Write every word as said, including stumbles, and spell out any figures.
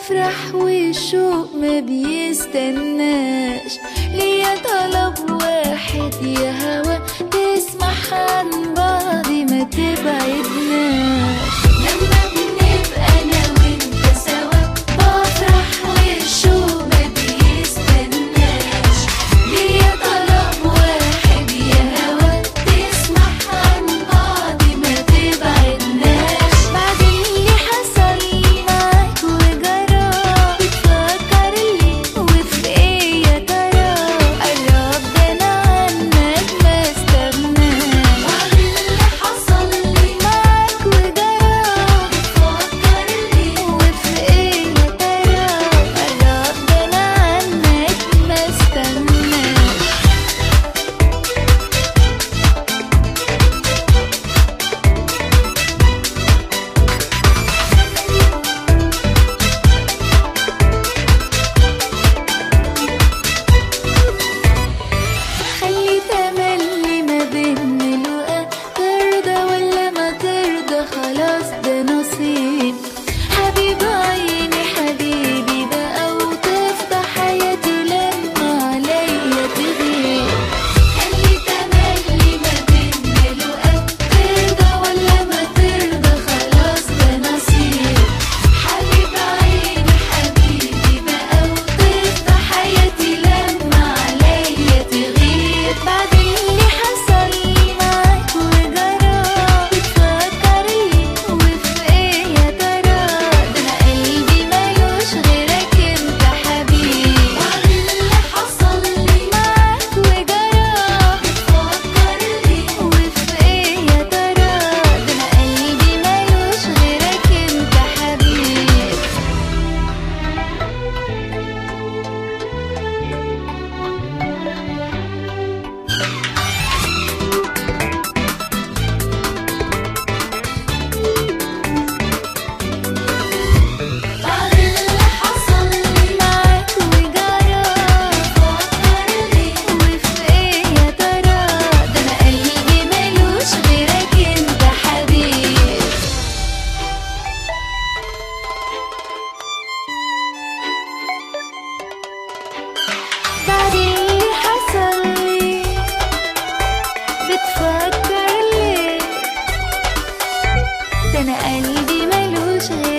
بفرح والشوق ما بيستناش، ليا طلب واحد يا هوا تسمح عن بعض ما تبعدناش. لما بنبقى انا وانت سوا بفرح والشوق ما بيستناش، ليا طلب واحد يا هوا تسمح عن بعض ما تبعدناش. بعد اللي حصل معاك وجرى بتفكر ليه وفي ايه يا ترى؟ قرب ده انا عنك ما استغناش. بعد اللي حصل معاك وجرى بتفكر ليه وفي ايه يا ترى؟ قرب ده انا عنك ما استغناش. خلي تملي ما بيننا لقا، ترضى ولا ما ترضى خلاص ده نصيب. حبيب عيني حبيبي بقى وتفضى حياتي لما عليا تغيب. خلي تملي ما بيننا لقا، ترضى ولا ما ترضى خلاص ده نصيب. حبيب عيني حبيبي بقى وتفضى حياتي لما عليا تغيب. بعد اللي حصل معاك وجرى بتفكر ليه وفي ايه يا ترى؟ ده انا قلبي مالوش غيرك انت حبيب. بعد اللي حصل معاك وجرى بتفكر ليه وفي ايه يا ترى؟ ده انا قلبي مالوش غيرك انت حبيب. بعد اللي حصل معاك وجرى بتفكر ليه وفي ايه يا ترى؟ ده انا قلبي مالوش غيرك انت حبيب. بعد اللي حصل لي بتفكر ليه؟ ده انا قلبي مالوش غيرك